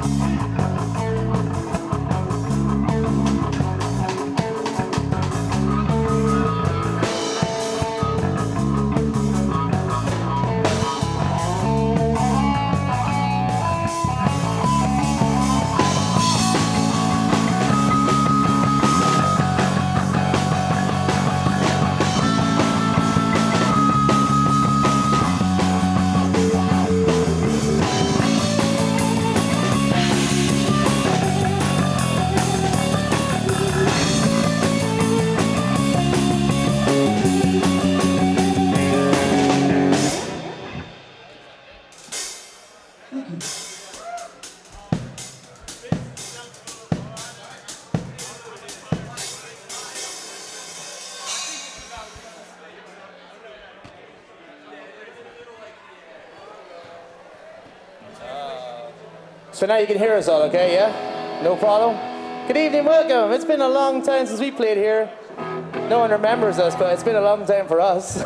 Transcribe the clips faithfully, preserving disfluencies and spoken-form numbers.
So now you can hear us all, okay, yeah? No problem? Good evening, welcome. It's been a long time since we played here. No one remembers us, but it's been a long time for us.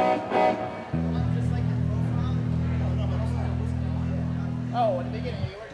Oh, at the beginning, you were